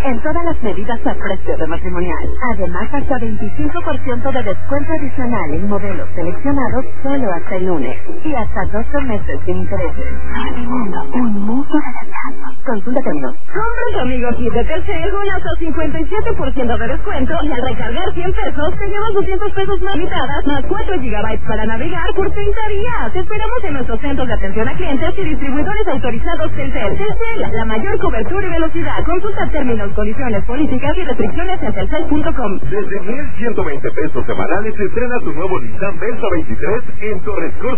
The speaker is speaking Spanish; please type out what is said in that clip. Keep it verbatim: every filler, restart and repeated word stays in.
en todas las medidas a precio de matrimonial. Además, hasta veinticinco por ciento de descuento adicional en modelos seleccionados solo hasta el lunes. Y hasta doce meses sin intereses. Mundo, un mundo de descanso. Consulta términos. Compra tu amigo kit de Telcel con hasta cincuenta y siete por ciento de descuento y al recargar cien pesos te llevas doscientos pesos más limitadas más cuatro gigabytes para navegar por treinta días. Te esperamos en nuestros centros de atención a clientes y distribuidores autorizados Telcel. Telcel, la mayor cobertura y velocidad. Consulta términos, condiciones, políticas y restricciones en telcel punto com. Desde mil ciento veinte pesos semanales estrena tu nuevo Nissan Versa veintitrés en Torres Corso.